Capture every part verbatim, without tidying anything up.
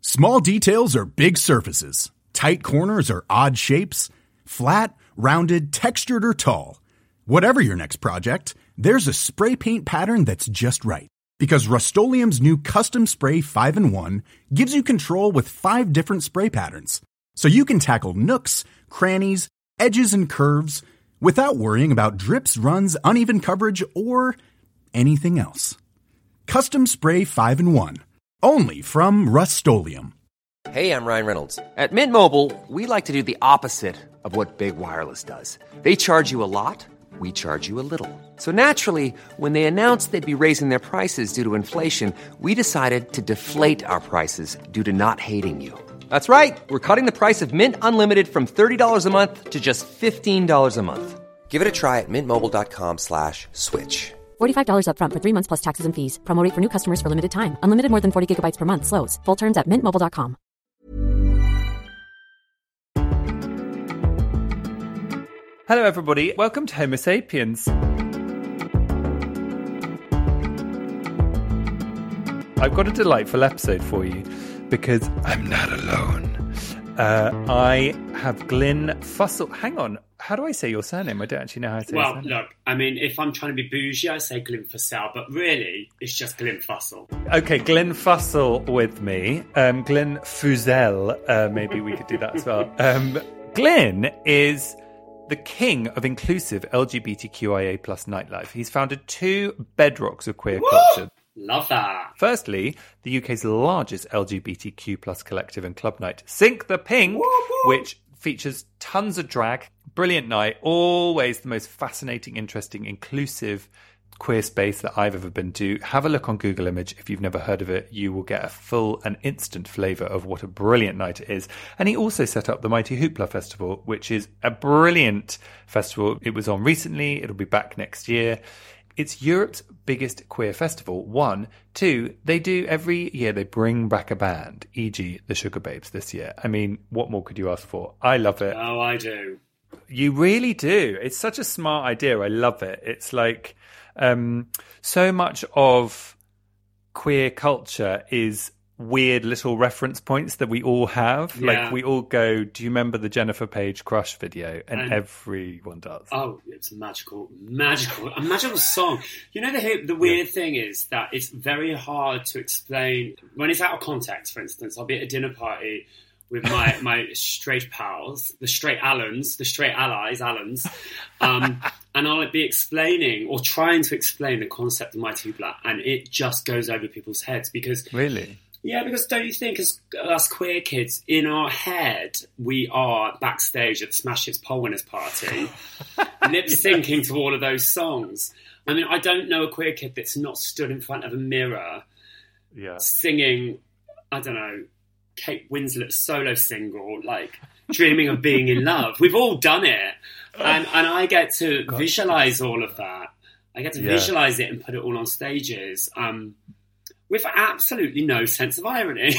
Small details are big surfaces. Tight corners are odd shapes. Flat, rounded, textured, or tall. Whatever your next project, there's a spray paint pattern that's just right. Because Rust-Oleum's new Custom Spray five in one gives you control with five different spray patterns. So you can tackle nooks, crannies, edges, and curves without worrying about drips, runs, uneven coverage, or anything else. Custom Spray five in one. Only from Rust-Oleum. Hey, I'm Ryan Reynolds. At Mint Mobile, we like to do the opposite of what Big Wireless does. They charge you a lot, we charge you a little. So naturally, when they announced they'd be raising their prices due to inflation, we decided to deflate our prices due to not hating you. That's right. We're cutting the price of Mint Unlimited from thirty dollars a month to just fifteen dollars a month. Give it a try at mintmobile.com slash switch. forty-five dollars up front for three months plus taxes and fees. Promo rate for new customers for limited time. Unlimited more than forty gigabytes per month. Slows full terms at mint mobile dot com. Hello, everybody. Welcome to Homo Sapiens. I've got a delightful episode for you because I'm not alone. Uh, I have Glyn Fussell. Hang on. How do I say your surname? I don't actually know how to say well, your surname. Well, look, I mean, if I'm trying to be bougie, I say Glyn Fussell, but really, it's just Glyn Fussell. Okay, Glyn Fussell with me. Um, Glyn Fussell. Uh, maybe we could do that as well. Um, Glyn is the king of inclusive L G B T Q I A plus nightlife. He's founded two bedrocks of queer Woo! culture. Love that. Firstly, the U K's largest L G B T Q plus collective and club night, Sink the Pink, Woo-hoo! which features tons of drag, brilliant night, always the most fascinating, interesting, inclusive queer space that I've ever been to. Have a look on Google Image. If you've never heard of it, you will get a full and instant flavour of what a brilliant night it is. And he also set up the Mighty Hoopla Festival, which is a brilliant festival. It was on recently. It'll be back next year. It's Europe's biggest queer festival, one. Two, they do every year, they bring back a band, for example the Sugar Babes this year. I mean, what more could you ask for? I love it. Oh, I do. You really do. It's such a smart idea. I love it. It's like um, so much of queer culture is weird little reference points that we all have. Yeah. Like we all go, do you remember the Jennifer Page Crush video? And, And- everyone does. Oh, it's a magical, magical, a magical song. You know, the the weird Yeah. thing is that it's very hard to explain. When it's out of context, for instance, I'll be at a dinner party with my, my straight pals, the straight Allens, the straight allies, Allens, um, and I'll be explaining or trying to explain the concept of Mighty Hoopla, and it just goes over people's heads because... Really? Yeah, because don't you think as us queer kids, in our head, we are backstage at the Smash Hits Poll Winners Party, lip-syncing to all of those songs. I mean, I don't know a queer kid that's not stood in front of a mirror Yeah. singing, I don't know, Kate Winslet's solo single, like, Dreaming of Being in Love. We've all done it. And, and I get to God. visualise all of that. I get to Yeah. visualise it and put it all on stages. Um... With absolutely no sense of irony.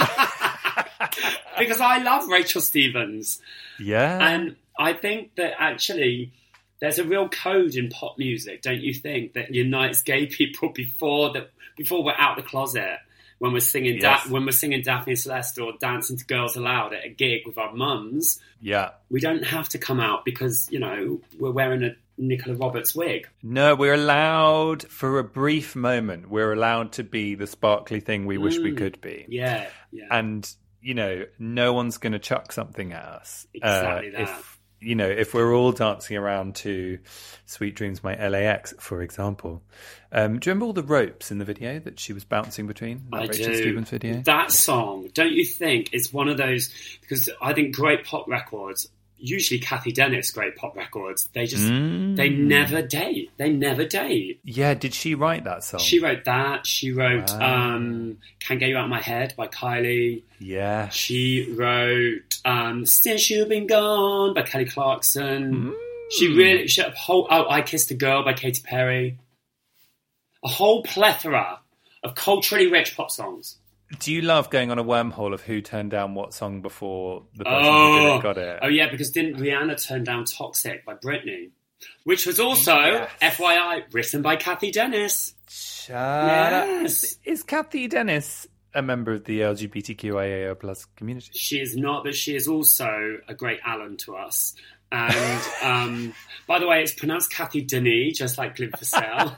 Because I love Rachel Stevens. Yeah. And I think that actually there's a real code in pop music, don't you think, that unites gay people before the, before we're out the closet. When we're singing Yes. da- when we're singing Daphne and Celeste or dancing to Girls Aloud at a gig with our mums, Yeah. we don't have to come out because, you know, we're wearing a Nicola Roberts wig. No, we're allowed, for a brief moment, we're allowed to be the sparkly thing we wish we Mm. could be. Yeah, yeah. And, you know, no one's going to chuck something at us. Exactly uh, that. If, you know, if we're all dancing around to Sweet Dreams by L A X, for example. Um, do you remember all the ropes in the video that she was bouncing between? That I Rachel do. Stevens video? That song, don't you think, is one of those, because I think great pop records, usually Kathy Dennis great pop records, they just, Mm. they never date. They never date. Yeah, did she write that song? She wrote that. She wrote Wow. um, Can't Get You Out of My Head by Kylie. Yeah. She wrote um, Since You've Been Gone by Kelly Clarkson. Mm. She really, she had a whole, oh, I Kissed a Girl by Katy Perry. A whole plethora of culturally rich pop songs. Do you love going on a wormhole of who turned down what song before the person who did Oh, it got it? oh yeah, because didn't Rihanna turn down Toxic by Britney? Which was also, Yes. F Y I, written by Kathy Dennis. Shut up. Yes. Is, is Kathy Dennis a member of the L G B T Q I A plus community. She is not, but she is also a great Alan to us. And um, by the way, it's pronounced Cathy Denis, just like Glyn Fussell.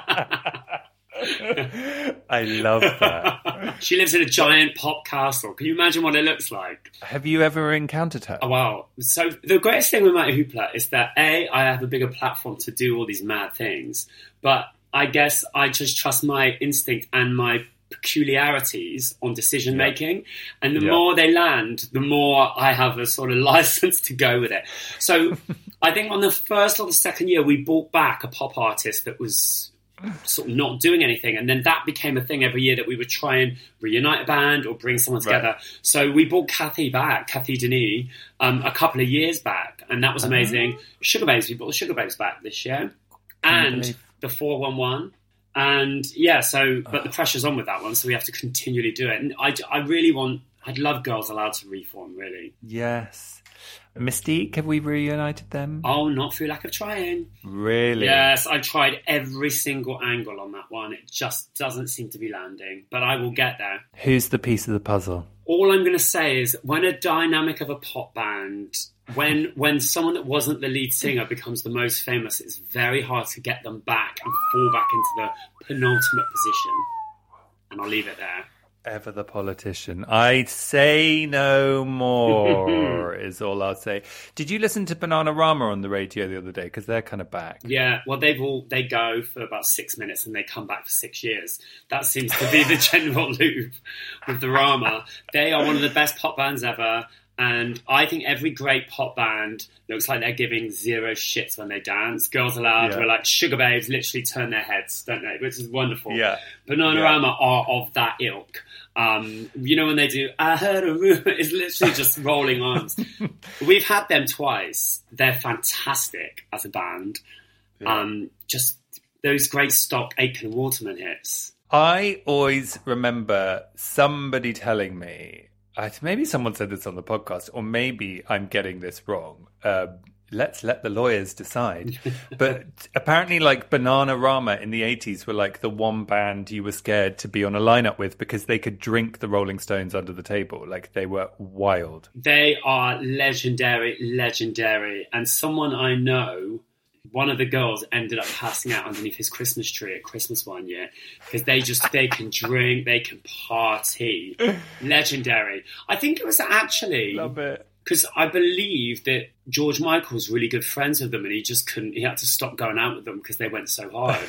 I love that. She lives in a giant pop castle. Can you imagine what it looks like? Have you ever encountered her? Oh, wow. So the greatest thing with my Hoopla is that, A, I have a bigger platform to do all these mad things. But I guess I just trust my instinct and my peculiarities on decision making, and the yeah. more they land, the more I have a sort of license to go with it. So I think on the first or the second year we brought back a pop artist that was sort of not doing anything, and then that became a thing every year that we would try and reunite a band or bring someone together. Right. So we brought Cathy back, Cathy Denis, um, a couple of years back, and that was amazing. Uh-huh. Sugar Babes, we brought the Sugar Babes back this year, and the four one one. And yeah, so, but the pressure's on with that one, so we have to continually do it. And I, I really want, I'd love Girls Aloud to reform, really. Yes. Mystique, have we reunited them? Oh, not through lack of trying. Really? Yes, I tried every single angle on that one. It just doesn't seem to be landing, but I will get there. Who's the piece of the puzzle? All I'm going to say is when a dynamic of a pop band, when when someone that wasn't the lead singer becomes the most famous, it's very hard to get them back and fall back into the penultimate position. And I'll leave it there. Ever the politician. I say no more is all I'll say. Did you listen to Bananarama on the radio the other day? Because they're kind of back. Yeah, well, they've all they go for about six minutes and they come back for six years. That seems to be the general loop with the Rama. They are one of the best pop bands ever. And I think every great pop band looks like they're giving zero shits when they dance. Girls Aloud yeah. were like Sugar Babes, literally turn their heads, don't they? Which is wonderful. Yeah. Bananarama yeah. are of that ilk. Um, you know, when they do, I heard a rumor, it's literally just rolling arms. We've had them twice. They're fantastic as a band. Yeah. Um, just those great stock Aitken and Waterman hits. I always remember somebody telling me, I, maybe someone said this on the podcast, or maybe I'm getting this wrong. Uh, let's let the lawyers decide. But apparently, like, Bananarama in the eighties were like the one band you were scared to be on a lineup with because they could drink the Rolling Stones under the table. Like, they were wild. They are legendary, legendary. And someone I know, one of the girls ended up passing out underneath his Christmas tree at Christmas one year because they just, they can drink, they can party. Legendary. I think it was actually... Love it. Because I believe that George Michael's really good friends with them and he just couldn't, he had to stop going out with them because they went so hard.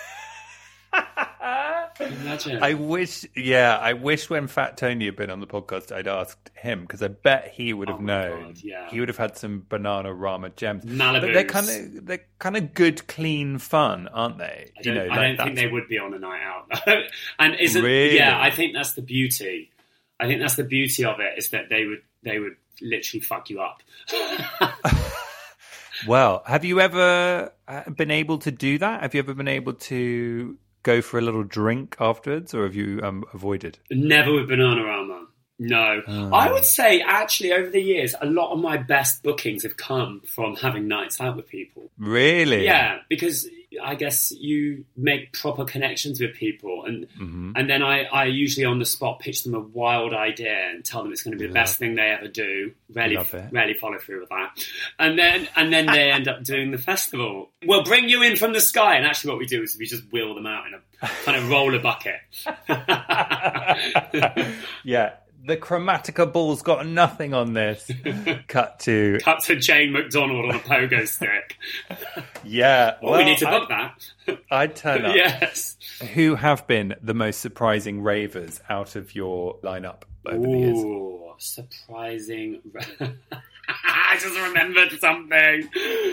Can you imagine? I wish, yeah, I wish when Fat Tony had been on the podcast, I'd asked him because I bet he would have oh known. God, yeah. He would have had some Bananarama gems. Malibus. But they're kind of they're kind of good, clean fun, aren't they? I don't, you know, I like don't think that's... they would be on a night out. And isn't really? Yeah, I think that's the beauty. I think that's the beauty of it is that they would they would literally fuck you up. Well, have you ever been able to do that? Have you ever been able to go for a little drink afterwards, or have you um, avoided? Never with Bananarama. No. Oh. I would say, actually, over the years, a lot of my best bookings have come from having nights out with people. Really? Yeah, because I guess you make proper connections with people. And mm-hmm. and then I, I usually on the spot pitch them a wild idea and tell them it's going to be the best thing they ever do. Rarely, rarely follow through with that. And then and then they end up doing the festival. We'll bring you in from the sky. And actually what we do is we just wheel them out in a kind of roller bucket. Yeah. The Chromatica ball's got nothing on this. Cut to... Cut to Jane McDonald on a pogo stick. Yeah. Well, well, we need to book I, that. I'd turn up. Yes. Who have been the most surprising ravers out of your lineup over Ooh, the years? Ooh, surprising... I just remembered something.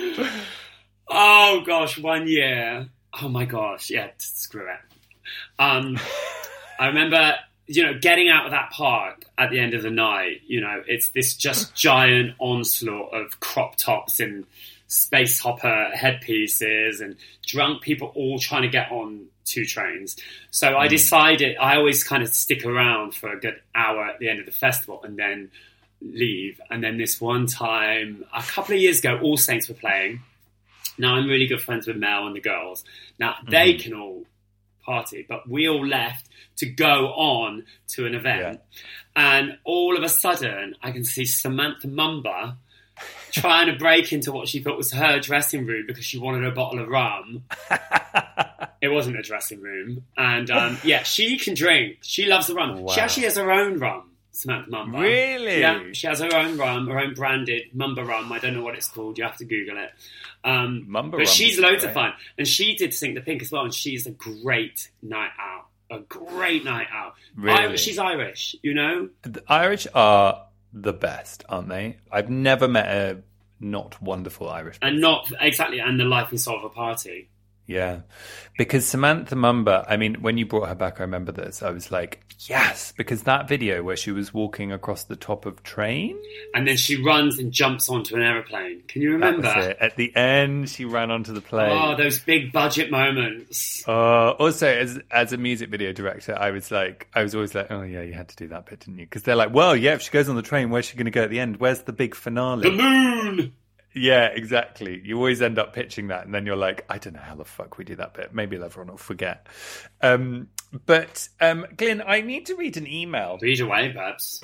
Oh, gosh, one year. Oh, my gosh. Yeah, screw it. Um, I remember... You know, getting out of that park at the end of the night, you know, it's this just giant onslaught of crop tops and space hopper headpieces and drunk people all trying to get on two trains. So I decided I always kind of stick around for a good hour at the end of the festival and then leave. And then this one time, a couple of years ago, All Saints were playing. Now I'm really good friends with Mel and the girls. Now they mm-hmm. can all party, but we all left to go on to an event. Yeah. And all of a sudden, I can see Samantha Mumba trying to break into what she thought was her dressing room because she wanted a bottle of rum. It wasn't a dressing room. And um, yeah, she can drink. She loves the rum. Wow. She actually has her own rum, Samantha Mumba. Really? Yeah, she has her own rum, her own branded Mumba rum. I don't know what it's called. You have to Google it. Um, Mumba but rum she's loads great. of fun. And she did Sink the Pink as well. And she's a great night out. A great night out. Really? Irish, she's Irish, you know? The Irish are the best, aren't they? I've never met a not wonderful Irish person. And not, exactly, and the life and soul of a party. Yeah, because Samantha Mumba, I mean, when you brought her back, I remember this. I was like, yes, because that video where she was walking across the top of train. And then she runs and jumps onto an aeroplane. Can you remember? That was it. At the end, she ran onto the plane. Oh, those big budget moments. Uh, also, as as a music video director, I was like, I was always like, oh yeah, you had to do that bit, didn't you? Because they're like, well, yeah, if she goes on the train, where's she going to go at the end? Where's the big finale? The moon! Yeah, exactly. You always end up pitching that, and then you're like, I don't know how the fuck we do that bit. Maybe everyone will forget. Um, but, um, Glyn, I need to read an email. Read away, Babs.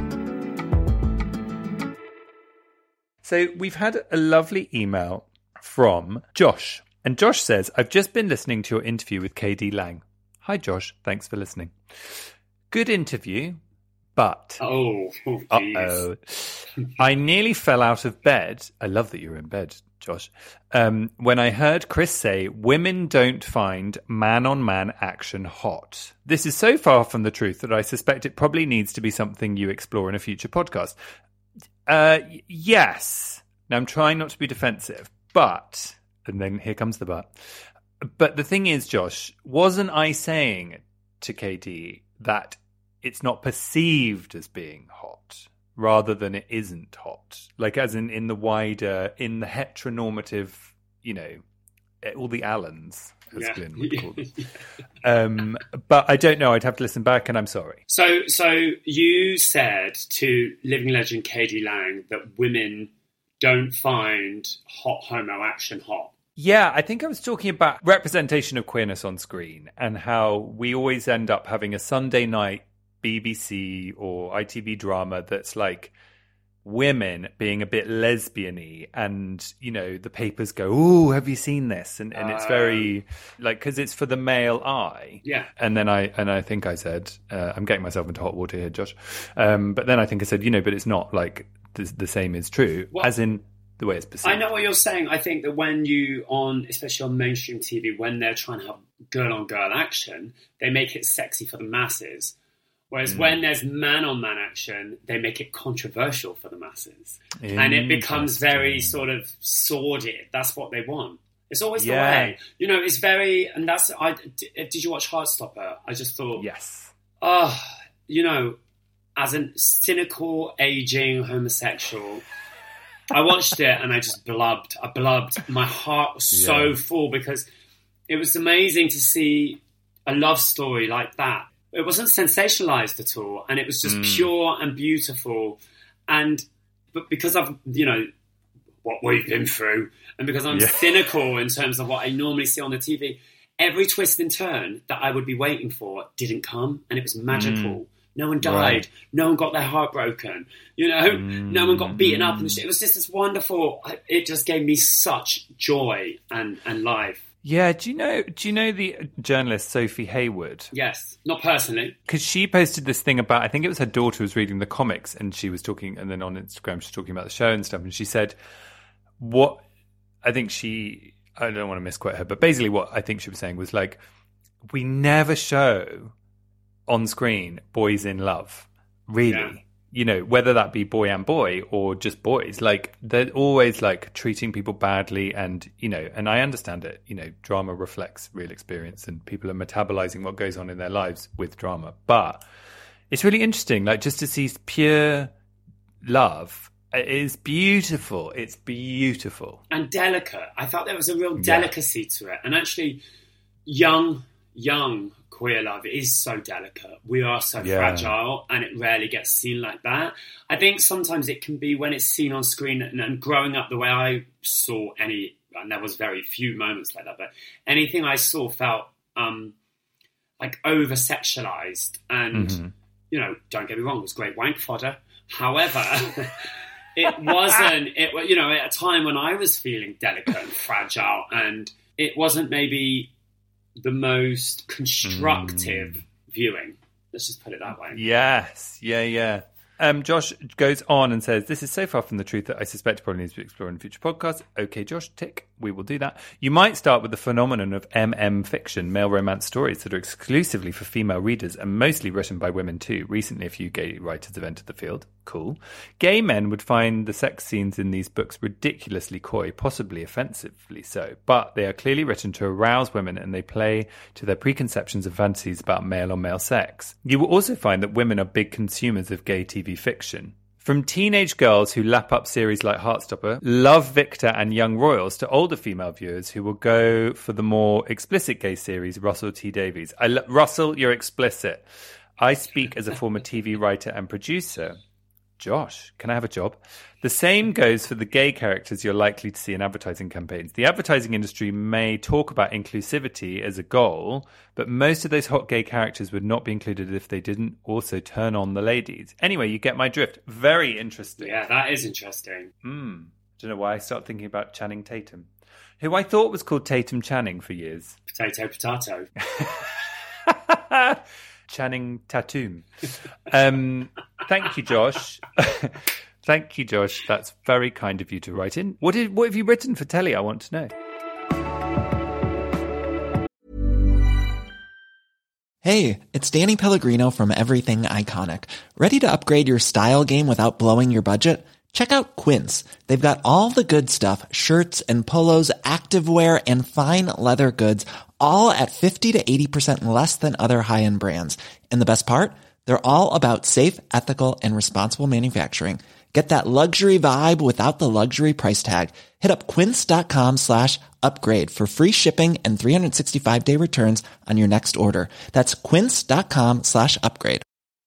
So we've had a lovely email from Josh. And Josh says, I've just been listening to your interview with K D Lang. Hi, Josh. Thanks for listening. Good interview. But, oh, oh uh-oh, I nearly fell out of bed. I love that you're in bed, Josh. Um, when I heard Chris say, women don't find man-on-man action hot. This is so far from the truth that I suspect it probably needs to be something you explore in a future podcast. Uh, yes. Now, I'm trying not to be defensive, but, and then here comes the but. But the thing is, Josh, wasn't I saying to K D that it's not perceived as being hot rather than it isn't hot? Like as in, in the wider, in the heteronormative, you know, all the Allens, as yeah. Glyn would call them. um, but I don't know. I'd have to listen back and I'm sorry. So, so you said to living legend K D Lang that women don't find hot homo action hot. Yeah, I think I was talking about representation of queerness on screen and how we always end up having a Sunday night B B C or I T V drama that's like women being a bit lesbian-y, and you know the papers go, "Oh, have you seen this?" and and it's very like, because it's for the male eye. Yeah. And then I and I think I said, uh, I'm getting myself into hot water here, Josh. Um, but then I think I said, you know, but it's not like the, the same is true, well, as in the way it's perceived. I know what you're saying. I think that when you on, especially on mainstream T V, when they're trying to have girl-on-girl action, they make it sexy for the masses. Whereas mm. when there's man-on-man action, they make it controversial for the masses. And it becomes very sort of sordid. That's what they want. It's always yeah. the way. You know, it's very... And that's... I Did you watch Heartstopper? I just thought... Yes. Oh, you know, as a cynical, aging homosexual... I watched it and I just blubbed. I blubbed. My heart was so yeah. full because it was amazing to see a love story like that. It wasn't sensationalized at all, and it was just mm. pure and beautiful. And but because I've, you know, what we've been through, and because I'm yeah. cynical in terms of what I normally see on the T V, every twist and turn that I would be waiting for didn't come, and it was magical. Mm. No one died. Right. No one got their heart broken. You know, mm. no one got beaten up. And it was just this wonderful. It just gave me such joy and, and life. Yeah, do you know? Do you know the journalist Sophie Hayward? Yes, not personally, because she posted this thing about. I think it was her daughter was reading the comics, and she was talking, and then on Instagram she was talking about the show and stuff. And she said, "What I think she, I don't want to misquote her, but basically what I think she was saying was like, we never show on screen boys in love, really." Yeah. You know, whether that be boy and boy or just boys, like they're always like treating people badly, and you know, and I understand it. You know, drama reflects real experience, and people are metabolizing what goes on in their lives with drama. But it's really interesting, like just to see pure love. It is beautiful. It's beautiful and delicate. I thought there was a real delicacy yeah. to it, and actually, young, young. queer love is so delicate. We are so yeah. fragile, and it rarely gets seen like that. I think sometimes it can be when it's seen on screen, and, and growing up the way I saw any, and there was very few moments like that, but anything I saw felt um, like over-sexualized. And, Mm-hmm. you know, don't get me wrong, it was great wank fodder. However, it wasn't, it, you know, at a time when I was feeling delicate and fragile, and it wasn't maybe the most constructive mm. viewing. Let's just put it that way. Yes. Yeah, yeah. Um, Josh goes on and says, this is so far from the truth that I suspect probably needs to be explored in future podcasts. Okay, Josh, tick. We will do that. You might start with the phenomenon of M M fiction, male romance stories that are exclusively for female readers and mostly written by women too. Recently, a few gay writers have entered the field. Cool. Gay men would find the sex scenes in these books ridiculously coy, possibly offensively so, but they are clearly written to arouse women and they play to their preconceptions and fantasies about male on male sex. You will also find that women are big consumers of gay T V fiction. From teenage girls who lap up series like Heartstopper, Love Victor and Young Royals, to older female viewers who will go for the more explicit gay series Russell T Davies. I lo- Russell, you're explicit. I speak as a former T V writer and producer. Josh, can I have a job? The same goes for the gay characters you're likely to see in advertising campaigns. The advertising industry may talk about inclusivity as a goal, but most of those hot gay characters would not be included if they didn't also turn on the ladies. Anyway, you get my drift. Very interesting. Yeah, that is interesting. Hmm. Don't know why I started thinking about Channing Tatum, who I thought was called Tatum Channing for years. Potato, potato. Channing Tatum. Um, thank you, Josh. Thank you, Josh. That's very kind of you to write in. What did what have you written for telly? I want to know. Hey, it's Danny Pellegrino from Everything Iconic. Ready to upgrade your style game without blowing your budget? Check out Quince. They've got all the good stuff, shirts and polos, activewear, and fine leather goods, all at fifty to eighty percent less than other high-end brands. And the best part? They're all about safe, ethical, and responsible manufacturing. Get that luxury vibe without the luxury price tag. Hit up quince.com slash upgrade for free shipping and three sixty-five day returns on your next order. That's quince.com slash upgrade.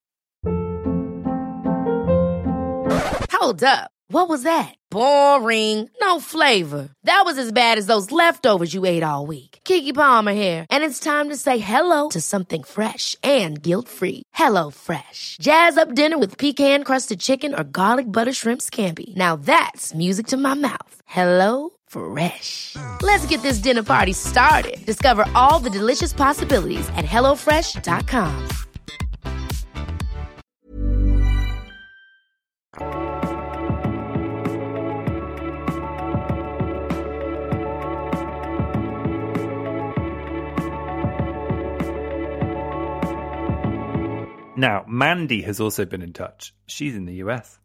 Hold up. What was that? Boring. No flavor. That was as bad as those leftovers you ate all week. Keke Palmer here, and it's time to say hello to something fresh and guilt-free. Hello Fresh. Jazz up dinner with pecan-crusted chicken or garlic butter shrimp scampi. Now that's music to my mouth. Hello Fresh. Let's get this dinner party started. Discover all the delicious possibilities at hello fresh dot com. Now, Mandy has also been in touch. She's in the U S.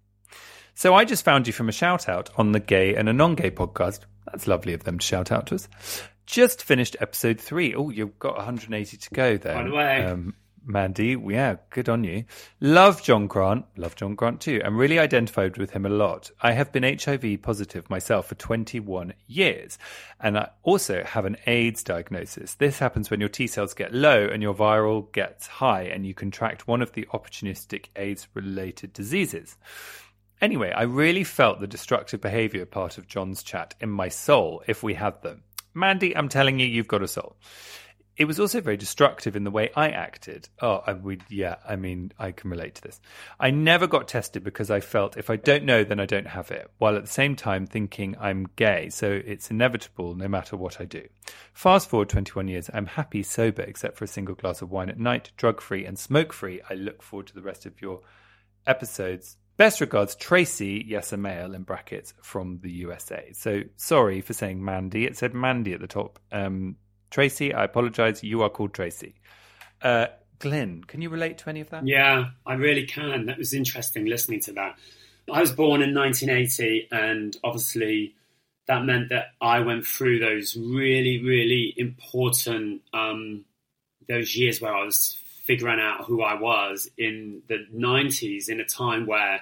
So I just found you from a shout out on the Gay and a Non-Gay podcast. That's lovely of them to shout out to us. Just finished episode three. Oh, you've got one hundred eighty to go there. By the way. Um, Mandy, yeah, good on you. Love John Grant. Love John Grant too. And really identified with him a lot. I have been H I V positive myself for twenty-one years. And I also have an AIDS diagnosis. This happens when your T cells get low and your viral gets high and you contract one of the opportunistic AIDS-related diseases. Anyway, I really felt the destructive behaviour part of John's chat in my soul if we had them. Mandy, I'm telling you, you've got a soul. It was also very destructive in the way I acted. Oh, I would, yeah, I mean, I can relate to this. I never got tested because I felt if I don't know, then I don't have it, while at the same time thinking I'm gay, so it's inevitable no matter what I do. Fast forward twenty-one years, I'm happy sober except for a single glass of wine at night, drug-free and smoke-free. I look forward to the rest of your episodes. Best regards, Tracy, yes, a male, in brackets, from the U S A. So sorry for saying Mandy. It said Mandy at the top. Um... Tracy, I apologise. You are called Tracy. Uh, Glenn, can you relate to any of that? Yeah, I really can. That was interesting listening to that. I was born in nineteen eighty, and obviously that meant that I went through those really, really important, um, those years where I was figuring out who I was in the nineties, in a time where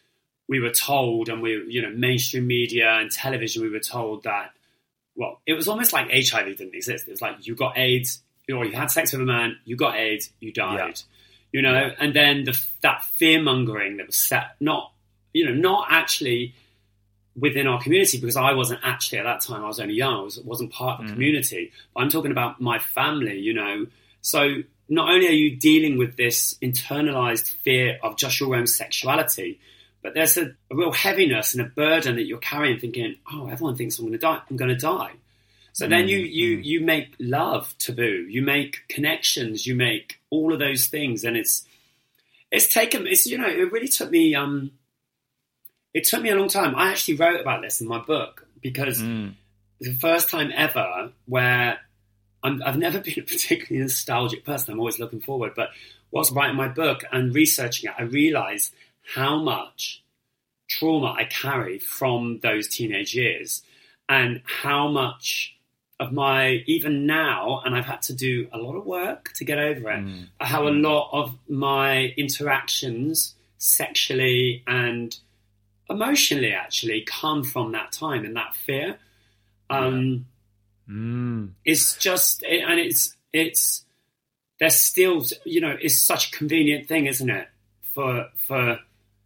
we were told, and we, you know, mainstream media and television, we were told that, well, it was almost like H I V didn't exist. It was like you got AIDS, or you had sex with a man, you got AIDS, you died. Yeah. You know, yeah. And then the, that fear-mongering that was set, not, you know, not actually within our community, because I wasn't actually, at that time, I was only young, I was, wasn't part of the mm. community. But I'm talking about my family, you know. So not only are you dealing with this internalized fear of just your own sexuality, but there's a, a real heaviness and a burden that you're carrying, thinking, oh, everyone thinks I'm going to die. I'm going to die. So mm, then you, you, mm. you make love taboo. You make connections. You make all of those things. And it's, it's taken, it's, you know, it really took me, um, it took me a long time. I actually wrote about this in my book because mm. it's the first time ever where I'm, I've never been a particularly nostalgic person. I'm always looking forward. But whilst writing my book and researching it, I realized how much trauma I carry from those teenage years and how much of my, even now, and I've had to do a lot of work to get over it, mm. how a lot of my interactions sexually and emotionally actually come from that time and that fear. Um, yeah. mm. It's just, and it's, it's, there's still, you know, it's such a convenient thing, isn't it? For, for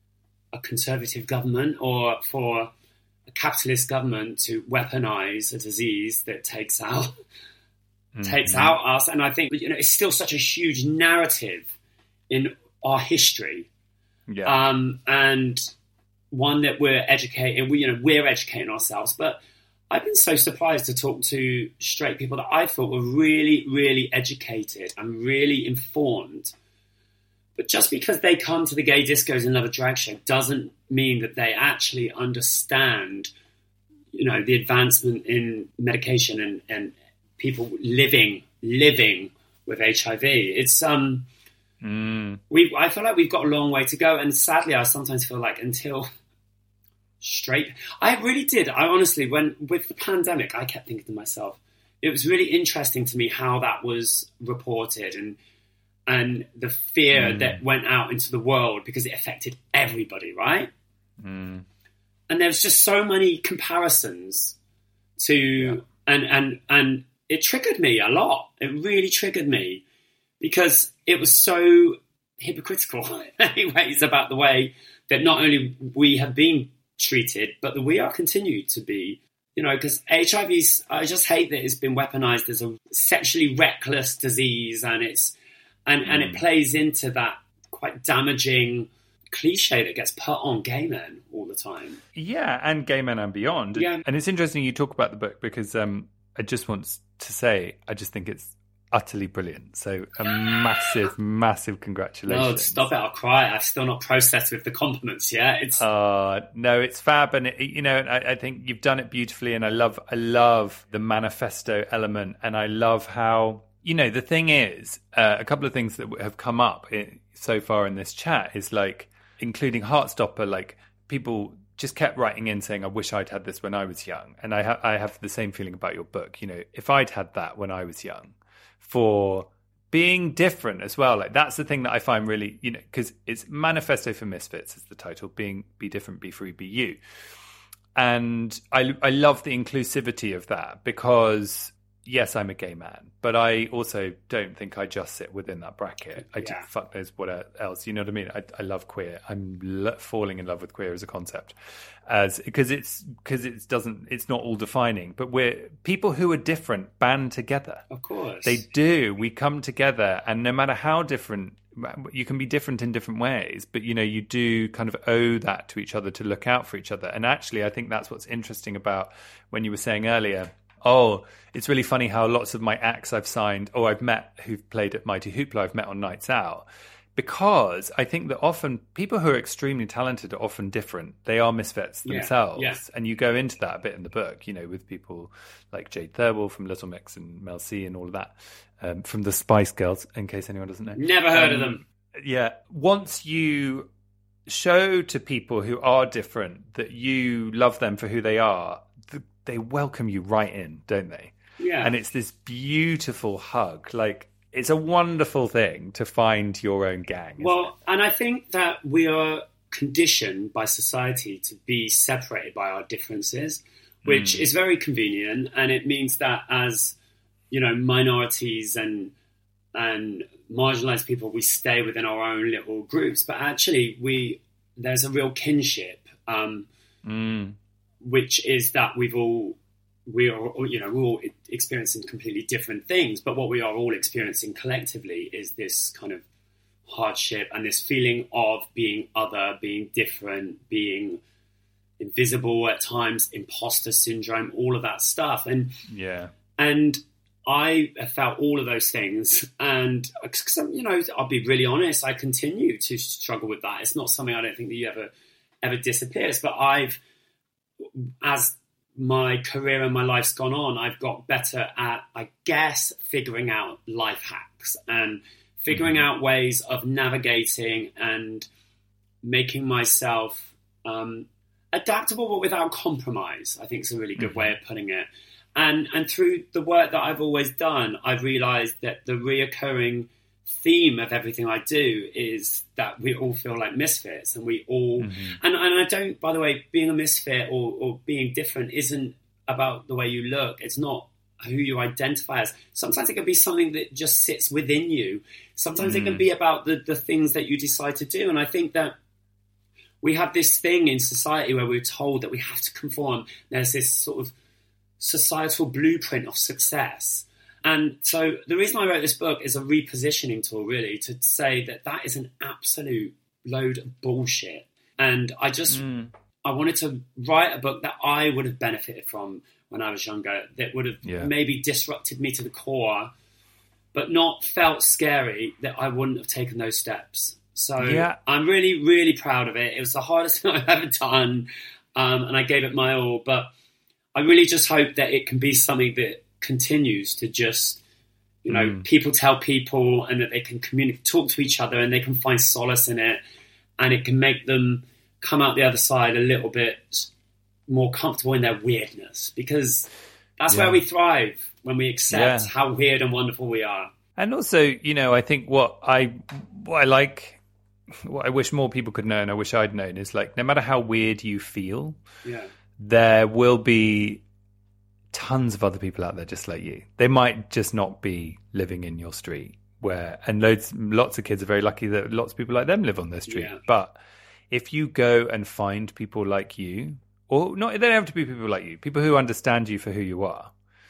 a conservative government or for a capitalist government to weaponize a disease that takes out mm-hmm. takes out us. And I think, you know, it's still such a huge narrative in our history. Yeah. Um, and one that we're educating, we, you know, we're educating ourselves. But I've been so surprised to talk to straight people that I thought were really, really educated and really informed. But just because they come to the gay discos and love a drag show doesn't mean that they actually understand, you know, the advancement in medication and, and people living, living with H I V. It's, um, mm. we, I feel like we've got a long way to go. And sadly, I sometimes feel like until straight, I really did. I honestly, when, with the pandemic, I kept thinking to myself, it was really interesting to me how that was reported and, and the fear mm. that went out into the world because it affected everybody, right? Mm. And there's just so many comparisons to, yeah. and, and, and it triggered me a lot. It really triggered me because it was so hypocritical in many ways about the way that not only we have been treated, but that we are continued to be, you know, because H I V's, I just hate that it's been weaponized as a sexually reckless disease and it's, And, mm. and it plays into that quite damaging cliche that gets put on gay men all the time. Yeah, and gay men and beyond. Yeah. And it's interesting you talk about the book because um, I just want to say, I just think it's utterly brilliant. So a massive, massive congratulations. No, stop it, I'll cry. I've still not processed with the compliments yet. It's uh, no, it's fab. And, it, you know, I, I think you've done it beautifully. And I love, I love the manifesto element. And I love how... You know, the thing is, uh, a couple of things that have come up in, so far in this chat is like, including Heartstopper, like people just kept writing in saying, I wish I'd had this when I was young. And I, ha- I have the same feeling about your book. You know, if I'd had that when I was young for being different as well, like that's the thing that I find really, you know, because it's Manifesto for Misfits is the title, being, be different, be free, be you. And I, I love the inclusivity of that because... Yes, I'm a gay man, but I also don't think I just sit within that bracket. I yeah. do, fuck knows what else. You know what I mean? I, I love queer. I'm lo- falling in love with queer as a concept, as because it's because it doesn't. It's not all defining, but we're people who are different band together. Of course, they do. We come together, and no matter how different, you can be different in different ways, but you know you do kind of owe that to each other to look out for each other. And actually, I think that's what's interesting about when you were saying earlier. Oh, it's really funny how lots of my acts I've signed or I've met who've played at Mighty Hoopla, I've met on Nights Out. Because I think that often people who are extremely talented are often different. They are misfits themselves. Yeah, yeah. And you go into that a bit in the book, you know, with people like Jade Thirlwall from Little Mix and Mel C and all of that. Um, from the Spice Girls, in case anyone doesn't know. Never heard um, of them. Yeah. Once you show to people who are different that you love them for who they are, they welcome you right in, don't they? Yeah. And it's this beautiful hug. Like, it's a wonderful thing to find your own gang. Well, it? and I think that we are conditioned by society to be separated by our differences, which mm. is very convenient. And it means that as, you know, minorities and and marginalized people, we stay within our own little groups. But actually, we there's a real kinship. Um, mm. which is that we've all we are, you know, we're all experiencing completely different things, but what we are all experiencing collectively is this kind of hardship and this feeling of being other, being different, being invisible at times, imposter syndrome, all of that stuff. And yeah, and I have felt all of those things. And, you know, I'll be really honest, I continue to struggle with that. It's not something I don't think that you ever, ever disappears. But I've, as my career and my life's gone on, I've got better at, I guess, figuring out life hacks and figuring mm-hmm. out ways of navigating and making myself um, adaptable, but without compromise, I think is a really good mm-hmm. way of putting it. And and through the work that I've always done, I've realized that the reoccurring theme of everything I do is that we all feel like misfits, and we all, mm-hmm. and, and I don't, by the way, being a misfit or, or being different isn't about the way you look. It's not who you identify as. Sometimes it can be something that just sits within you. Sometimes mm. it can be about the, the things that you decide to do. And I think that we have this thing in society where we're told that we have to conform. There's this sort of societal blueprint of success. And so the reason I wrote this book is a repositioning tool, really, to say that that is an absolute load of bullshit. And I just, mm. I wanted to write a book that I would have benefited from when I was younger, that would have yeah. maybe disrupted me to the core, but not felt scary that I wouldn't have taken those steps. So yeah. I'm really, really proud of it. It was the hardest thing I've ever done, um, and I gave it my all. But I really just hope that it can be something that continues to just, you know, mm. people tell people, and that they can communicate, talk to each other, and they can find solace in it, and it can make them come out the other side a little bit more comfortable in their weirdness, because that's yeah. where we thrive, when we accept yeah. how weird and wonderful we are. And also, you know, I think what I what I like, what I wish more people could know, and I wish I'd known, is like, no matter how weird you feel, yeah. there will be tons of other people out there just like you. They might just not be living in your street, where, and loads, lots of kids are very lucky that lots of people like them live on their street. Yeah. But if you go and find people like you, or not, they don't have to be people like you, people who understand you for who you are,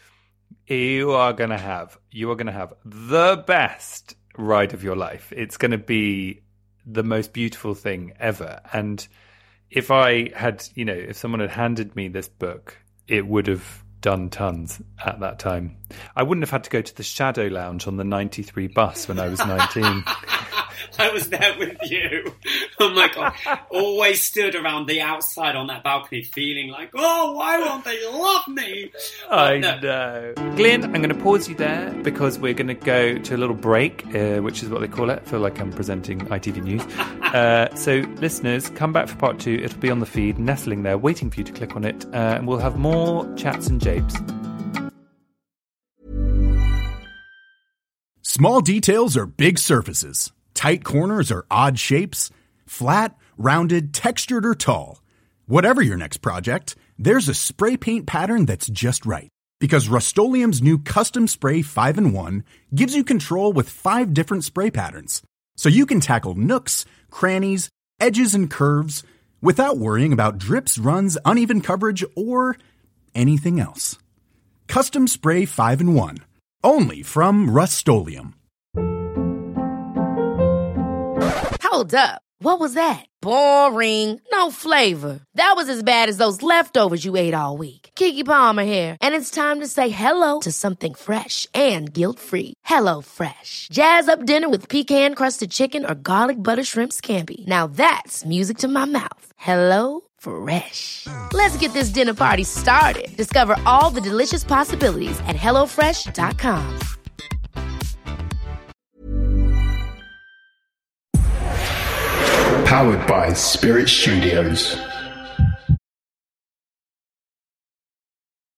you are going to have, you are going to have the best ride of your life. It's going to be the most beautiful thing ever. And if I had, you know, if someone had handed me this book, it would have done tons at that time. I wouldn't have had to go to the Shadow Lounge on the ninety-three bus when I was nineteen. I was there with you. Oh my God. Always stood around the outside on that balcony feeling like, oh, why won't they love me? But I no. know. Glyn, I'm going to pause you there because we're going to go to a little break, uh, which is what they call it. I feel like I'm presenting I T V News. uh, so listeners, come back for part two. It'll be on the feed, nestling there, waiting for you to click on it. Uh, and we'll have more chats and japes. Small details are big surfaces. Tight corners or odd shapes. Flat, rounded, textured, or tall. Whatever your next project, there's a spray paint pattern that's just right. Because Rust-Oleum's new Custom Spray five in one gives you control with five different spray patterns. So you can tackle nooks, crannies, edges, and curves without worrying about drips, runs, uneven coverage, or anything else. Custom Spray five in one. Only from Rust-Oleum. Hold up. What was that? Boring. No flavor. That was as bad as those leftovers you ate all week. Keke Palmer here. And it's time to say hello to something fresh and guilt-free. Hello Fresh. Jazz up dinner with pecan-crusted chicken or garlic butter shrimp scampi. Now that's music to my mouth. Hello Fresh. Let's get this dinner party started. Discover all the delicious possibilities at hello fresh dot com. Powered by Spirit Studios.